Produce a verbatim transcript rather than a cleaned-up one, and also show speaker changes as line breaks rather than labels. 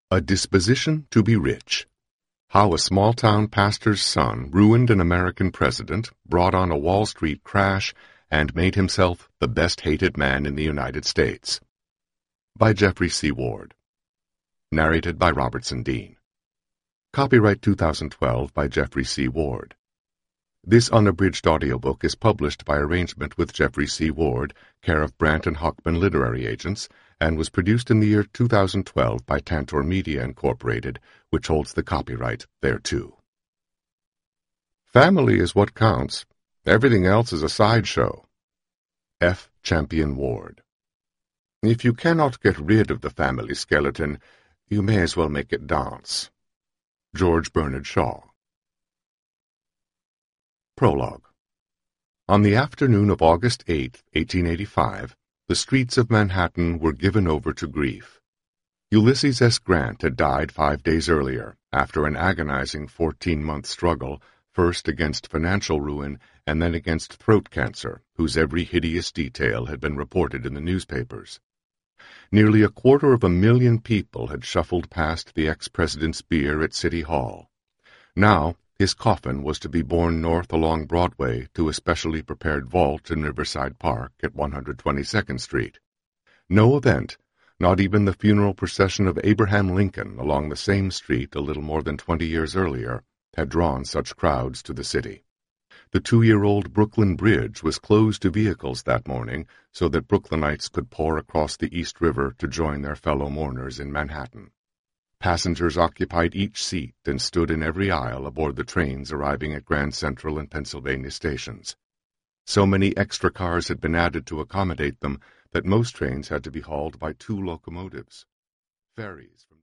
A Disposition to be Rich. How a small-town pastor's son ruined an American president, brought on a Wall Street crash, and made himself the best-hated man in the United States. By Jeffrey C. Ward. Narrated by Robertson Dean. Copyright two thousand twelve by Jeffrey C. Ward. This unabridged audiobook is published by arrangement with Jeffrey C. Ward, care of Brant and Hochman Literary Agents, and was produced in the year two thousand twelve by Tantor Media, Incorporated, which holds the copyright thereto. Family is what counts. Everything else is a sideshow. F. Champion Ward. If you cannot get rid of the family skeleton, you may as well make it dance. George Bernard Shaw. Prologue. On the afternoon of August eighth, eighteen eighty-five, the streets of Manhattan were given over to grief. Ulysses S. Grant had died five days earlier, after an agonizing fourteen-month struggle, first against financial ruin and then against throat cancer, whose every hideous detail had been reported in the newspapers. Nearly a quarter of a million people had shuffled past the ex-president's bier at City Hall. Now, his coffin was to be borne north along Broadway to a specially prepared vault in Riverside Park at one hundred twenty-second Street. No event, not even the funeral procession of Abraham Lincoln along the same street a little more than twenty years earlier, had drawn such crowds to the city. The two-year-old Brooklyn Bridge was closed to vehicles that morning so that Brooklynites could pour across the East River to join their fellow mourners in Manhattan. Passengers occupied each seat and stood in every aisle aboard the trains arriving at Grand Central and Pennsylvania stations. So many extra cars had been added to accommodate them that most trains had to be hauled by two locomotives. Ferries from